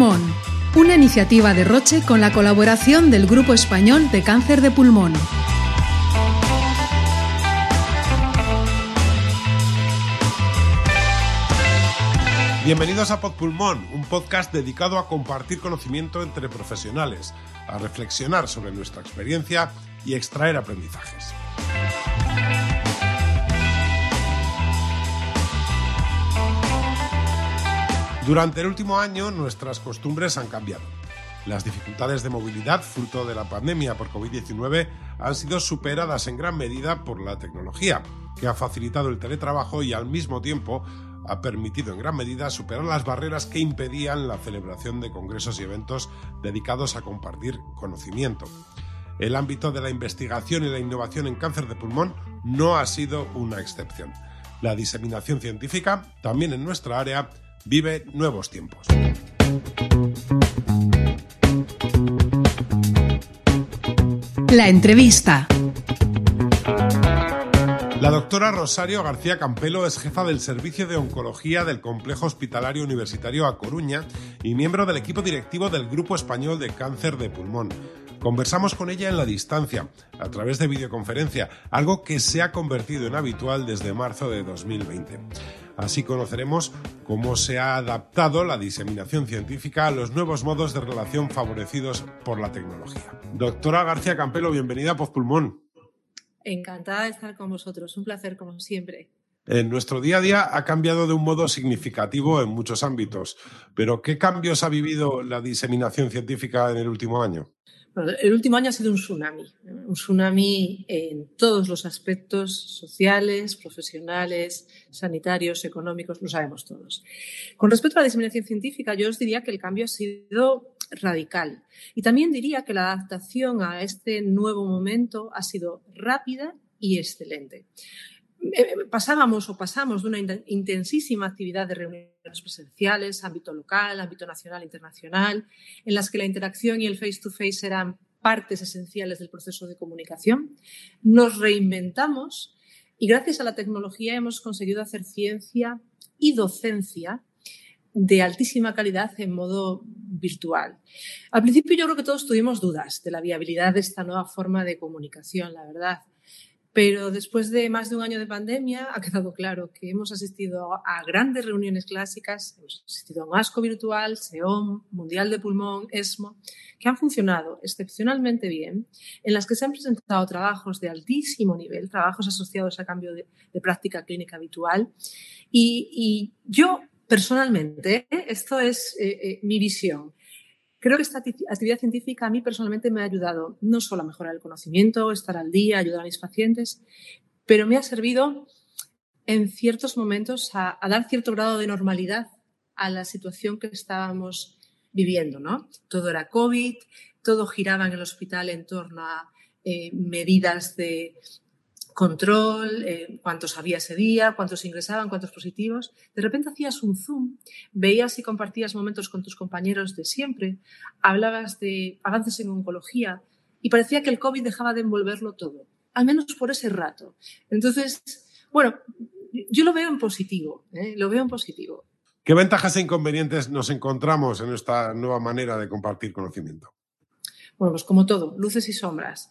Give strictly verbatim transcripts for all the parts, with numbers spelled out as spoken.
Pulmón, una iniciativa de Roche con la colaboración del Grupo Español de Cáncer de Pulmón. Bienvenidos a PodPulmón, un podcast dedicado a compartir conocimiento entre profesionales, a reflexionar sobre nuestra experiencia y extraer aprendizajes. Durante el último año, nuestras costumbres han cambiado. Las dificultades de movilidad, fruto de la pandemia por covid diecinueve, han sido superadas en gran medida por la tecnología, que ha facilitado el teletrabajo y al mismo tiempo ha permitido en gran medida superar las barreras que impedían la celebración de congresos y eventos dedicados a compartir conocimiento. El ámbito de la investigación y la innovación en cáncer de pulmón no ha sido una excepción. La diseminación científica, también en nuestra área, vive nuevos tiempos. La entrevista. La doctora Rosario García Campelo es jefa del Servicio de Oncología del Complejo Hospitalario Universitario A Coruña y miembro del equipo directivo del Grupo Español de Cáncer de Pulmón. Conversamos con ella en la distancia, a través de videoconferencia, algo que se ha convertido en habitual desde marzo de dos mil veinte. Así conoceremos cómo se ha adaptado la diseminación científica a los nuevos modos de relación favorecidos por la tecnología. Doctora García Campelo, bienvenida a PodPulmón. Encantada de estar con vosotros, un placer como siempre. En nuestro día a día ha cambiado de un modo significativo en muchos ámbitos, pero ¿qué cambios ha vivido la diseminación científica en el último año? Bueno, el último año ha sido un tsunami, un tsunami en todos los aspectos sociales, profesionales, sanitarios, económicos, lo sabemos todos. Con respecto a la diseminación científica, yo os diría que el cambio ha sido radical y también diría que la adaptación a este nuevo momento ha sido rápida y excelente. Pasábamos o pasamos de una intensísima actividad de reuniones presenciales, ámbito local, ámbito nacional e internacional, en las que la interacción y el face-to-face eran partes esenciales del proceso de comunicación. Nos reinventamos y gracias a la tecnología hemos conseguido hacer ciencia y docencia de altísima calidad en modo virtual. Al principio yo creo que todos tuvimos dudas de la viabilidad de esta nueva forma de comunicación, la verdad. Pero después de más de un año de pandemia ha quedado claro que hemos asistido a grandes reuniones clásicas, hemos asistido a un ASCO virtual, SEOM, Mundial de Pulmón, ESMO, que han funcionado excepcionalmente bien, en las que se han presentado trabajos de altísimo nivel, trabajos asociados a cambio de, de práctica clínica habitual. Y, y yo, personalmente, esto es eh, eh, mi visión. Creo que esta actividad científica a mí personalmente me ha ayudado no solo a mejorar el conocimiento, estar al día, ayudar a mis pacientes, pero me ha servido en ciertos momentos a, a dar cierto grado de normalidad a la situación que estábamos viviendo, ¿no? Todo era COVID, todo giraba en el hospital en torno a eh, medidas de control, eh, cuántos había ese día, cuántos ingresaban, cuántos positivos. De repente hacías un Zoom, veías y compartías momentos con tus compañeros de siempre, hablabas de avances en oncología y parecía que el COVID dejaba de envolverlo todo, al menos por ese rato. Entonces, bueno, yo lo veo en positivo, ¿eh? lo veo en positivo. ¿Qué ventajas e inconvenientes nos encontramos en esta nueva manera de compartir conocimiento? Bueno, pues como todo, luces y sombras.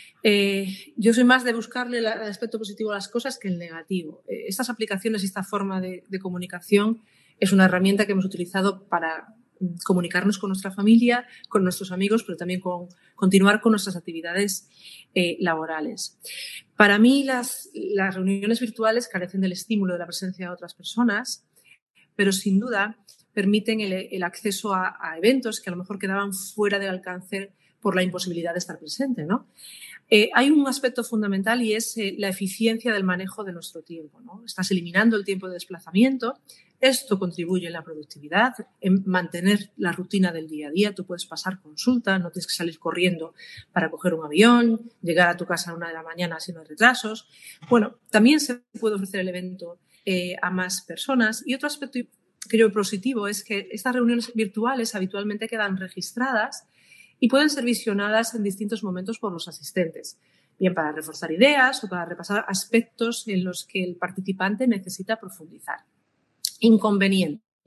Eh, yo soy más de buscarle el aspecto positivo a las cosas que el negativo. Eh, estas aplicaciones y esta forma de, de comunicación es una herramienta que hemos utilizado para comunicarnos con nuestra familia, con nuestros amigos, pero también con continuar con nuestras actividades eh, laborales. Para mí las, las reuniones virtuales carecen del estímulo de la presencia de otras personas, pero sin duda permiten el, el acceso a, a eventos que a lo mejor quedaban fuera del alcance por la imposibilidad de estar presente, ¿no? Eh, hay un aspecto fundamental y es eh, la eficiencia del manejo de nuestro tiempo, ¿no? Estás eliminando el tiempo de desplazamiento. Esto contribuye en la productividad, en mantener la rutina del día a día. Tú puedes pasar consulta, no tienes que salir corriendo para coger un avión, llegar a tu casa a una de la mañana si no hay retrasos. Bueno, también se puede ofrecer el evento eh, a más personas. Y otro aspecto que yo veo positivo es que estas reuniones virtuales habitualmente quedan registradas y pueden ser visionadas en distintos momentos por los asistentes, bien para reforzar ideas o para repasar aspectos en los que el participante necesita profundizar. Inconveniente.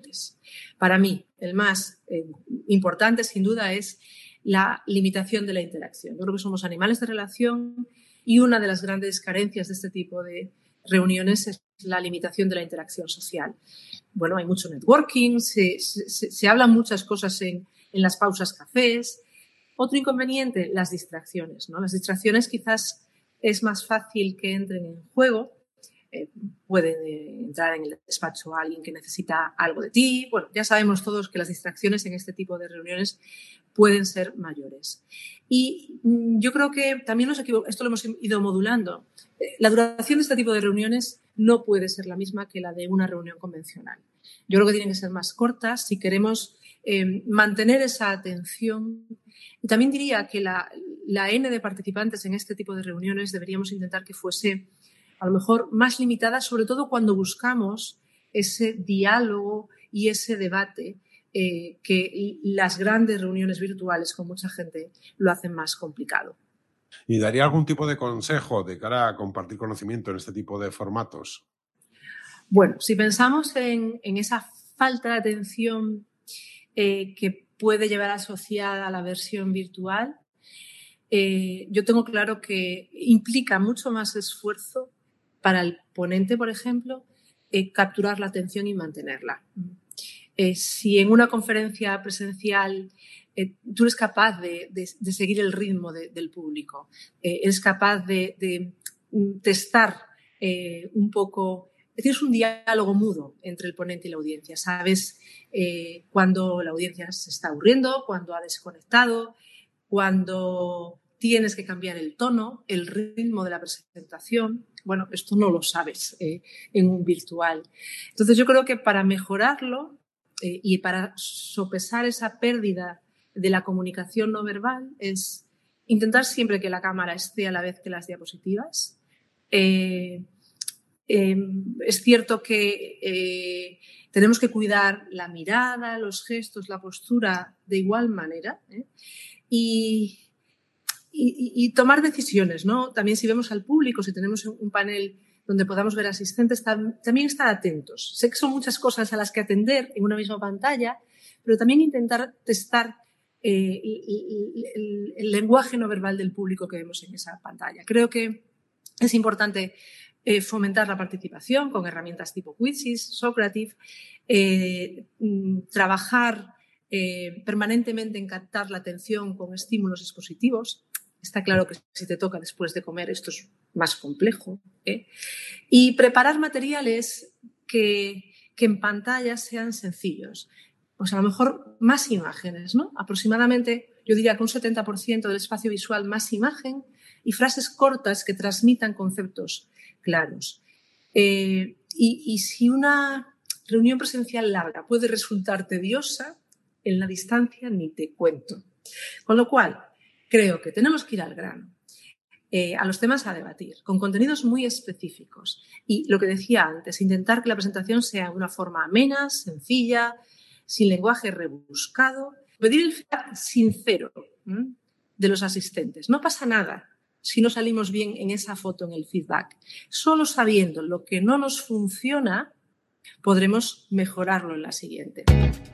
Para mí, el más eh, importante, sin duda, es la limitación de la interacción. Yo creo que somos animales de relación y una de las grandes carencias de este tipo de reuniones es la limitación de la interacción social. Bueno, hay mucho networking, se, se, se hablan muchas cosas en, en las pausas cafés. Otro inconveniente, las distracciones, ¿no? Las distracciones quizás es más fácil que entren en juego. Eh, puede entrar en el despacho alguien que necesita algo de ti. Bueno, ya sabemos todos que las distracciones en este tipo de reuniones pueden ser mayores. Y mm, yo creo que también nos equivocamos, esto lo hemos ido modulando. Eh, la duración de este tipo de reuniones no puede ser la misma que la de una reunión convencional. Yo creo que tienen que ser más cortas si queremos eh, mantener esa atención. Y también diría que la, la N de participantes en este tipo de reuniones deberíamos intentar que fuese a lo mejor más limitada, sobre todo cuando buscamos ese diálogo y ese debate eh, que las grandes reuniones virtuales con mucha gente lo hacen más complicado. ¿Y daría algún tipo de consejo de cara a compartir conocimiento en este tipo de formatos? Bueno, si pensamos en, en esa falta de atención eh, que puede llevar asociada a la versión virtual, eh, yo tengo claro que implica mucho más esfuerzo para el ponente, por ejemplo, eh, capturar la atención y mantenerla. Eh, si en una conferencia presencial eh, tú eres capaz de, de, de seguir el ritmo de, del público, eh, eres capaz de, de testar eh, un poco, tienes un diálogo mudo entre el ponente y la audiencia. Sabes eh, cuando la audiencia se está aburriendo, cuando ha desconectado, cuando tienes que cambiar el tono, el ritmo de la presentación. Bueno, esto no lo sabes eh, en un virtual. Entonces, yo creo que para mejorarlo eh, y para sopesar esa pérdida de la comunicación no verbal es intentar siempre que la cámara esté a la vez que las diapositivas. Eh, eh, es cierto que eh, tenemos que cuidar la mirada, los gestos, la postura de igual manera, ¿eh? y Y, y, y tomar decisiones, ¿no? También si vemos al público, si tenemos un panel donde podamos ver asistentes, tam, también estar atentos. Sé que son muchas cosas a las que atender en una misma pantalla, pero también intentar testar eh, el, el, el lenguaje no verbal del público que vemos en esa pantalla. Creo que es importante eh, fomentar la participación con herramientas tipo Quizzes, Socrative, eh, trabajar eh, permanentemente en captar la atención con estímulos expositivos. Está claro que si te toca después de comer esto es más complejo. ¿eh? Y preparar materiales que, que en pantalla sean sencillos. Pues a lo mejor más imágenes, ¿no? Aproximadamente, yo diría que un setenta por ciento del espacio visual más imagen y frases cortas que transmitan conceptos claros. Eh, y, y si una reunión presencial larga puede resultar tediosa, en la distancia ni te cuento. Con lo cual, creo que tenemos que ir al grano, eh, a los temas a debatir, con contenidos muy específicos. Y lo que decía antes, intentar que la presentación sea de una forma amena, sencilla, sin lenguaje rebuscado. Pedir el feedback sincero ¿eh? de los asistentes. No pasa nada si no salimos bien en esa foto, en el feedback. Solo sabiendo lo que no nos funciona, podremos mejorarlo en la siguiente.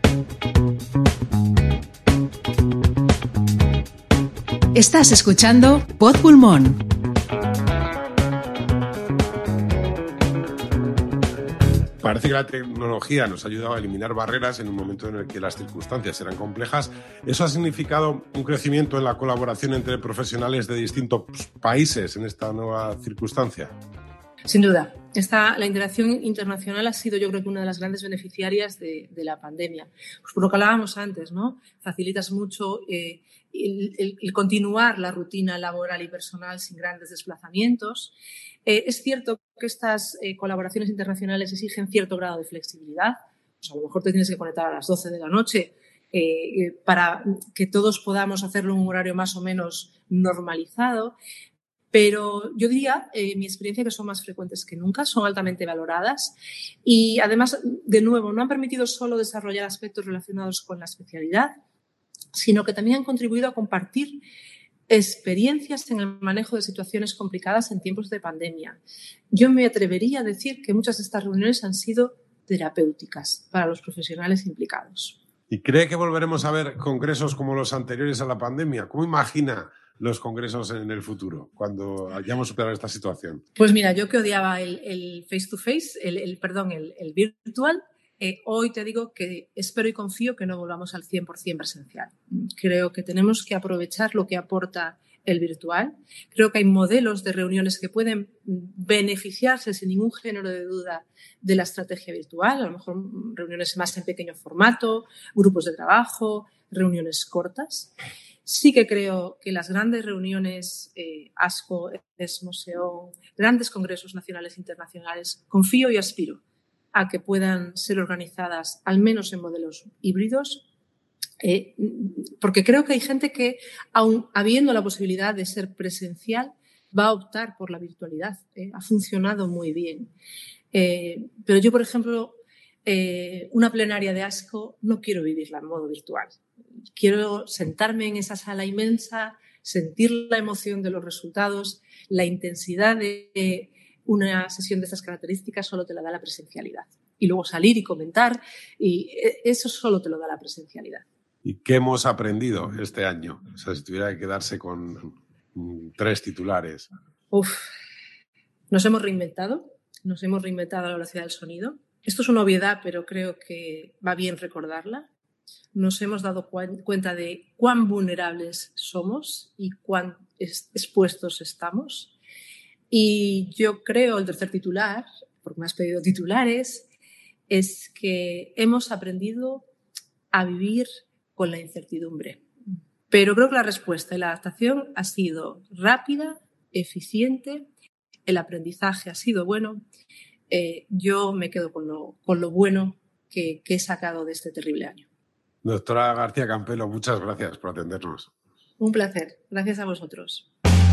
Estás escuchando Pod Pulmón. Parece que la tecnología nos ha ayudado a eliminar barreras en un momento en el que las circunstancias eran complejas. ¿Eso ha significado un crecimiento en la colaboración entre profesionales de distintos países en esta nueva circunstancia? Sin duda. Esta, la interacción internacional ha sido, yo creo que una de las grandes beneficiarias de, de la pandemia. Pues por lo que hablábamos antes, ¿no? Facilitas mucho eh, el, el, el continuar la rutina laboral y personal sin grandes desplazamientos. Eh, es cierto que estas eh, colaboraciones internacionales exigen cierto grado de flexibilidad. Pues a lo mejor te tienes que conectar a las doce de la noche eh, para que todos podamos hacerlo en un horario más o menos normalizado. Pero yo diría, en eh, mi experiencia, que son más frecuentes que nunca, son altamente valoradas y además, de nuevo, no han permitido solo desarrollar aspectos relacionados con la especialidad, sino que también han contribuido a compartir experiencias en el manejo de situaciones complicadas en tiempos de pandemia. Yo me atrevería a decir que muchas de estas reuniones han sido terapéuticas para los profesionales implicados. ¿Y cree que volveremos a ver congresos como los anteriores a la pandemia? ¿Cómo imagina los congresos en el futuro, cuando hayamos superado esta situación? Pues mira, yo que odiaba el, el face-to-face, el, el, perdón, el, el virtual, eh, hoy te digo que espero y confío que no volvamos al cien por ciento presencial. Creo que tenemos que aprovechar lo que aporta el virtual. Creo que hay modelos de reuniones que pueden beneficiarse sin ningún género de duda de la estrategia virtual, a lo mejor reuniones más en pequeño formato, grupos de trabajo, reuniones cortas. Sí que creo que las grandes reuniones, eh, ASCO, ESMO, grandes congresos nacionales e internacionales, confío y aspiro a que puedan ser organizadas al menos en modelos híbridos, eh, porque creo que hay gente que, aun habiendo la posibilidad de ser presencial, va a optar por la virtualidad. Eh, ha funcionado muy bien. Eh, pero yo, por ejemplo, eh, una plenaria de ASCO no quiero vivirla en modo virtual. Quiero sentarme en esa sala inmensa, sentir la emoción de los resultados, la intensidad de una sesión de estas características solo te la da la presencialidad. Y luego salir y comentar, y eso solo te lo da la presencialidad. ¿Y qué hemos aprendido este año? O sea, si tuviera que quedarse con tres titulares. Uf, nos hemos reinventado, nos hemos reinventado a la velocidad del sonido. Esto es una obviedad, pero creo que va bien recordarla. Nos hemos dado cu- cuenta de cuán vulnerables somos y cuán es- expuestos estamos. Y yo creo, el tercer titular, porque me has pedido titulares, es que hemos aprendido a vivir con la incertidumbre. Pero creo que la respuesta y la adaptación ha sido rápida, eficiente, el aprendizaje ha sido bueno. Eh, yo me quedo con lo, con lo bueno que, que he sacado de este terrible año. Doctora García Campelo, muchas gracias por atendernos. Un placer. Gracias a vosotros.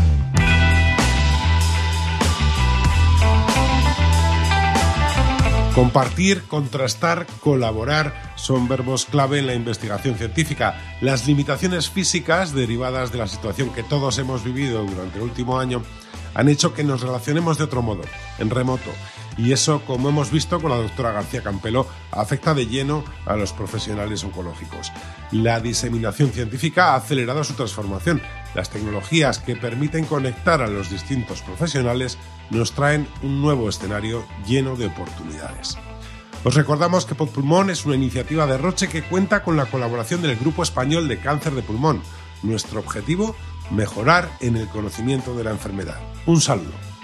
Compartir, contrastar, colaborar son verbos clave en la investigación científica. Las limitaciones físicas derivadas de la situación que todos hemos vivido durante el último año han hecho que nos relacionemos de otro modo, en remoto. Y eso, como hemos visto con la doctora García Campelo, afecta de lleno a los profesionales oncológicos. La diseminación científica ha acelerado su transformación. Las tecnologías que permiten conectar a los distintos profesionales nos traen un nuevo escenario lleno de oportunidades. Os recordamos que PodPulmón es una iniciativa de Roche que cuenta con la colaboración del Grupo Español de Cáncer de Pulmón. Nuestro objetivo, mejorar en el conocimiento de la enfermedad. Un saludo.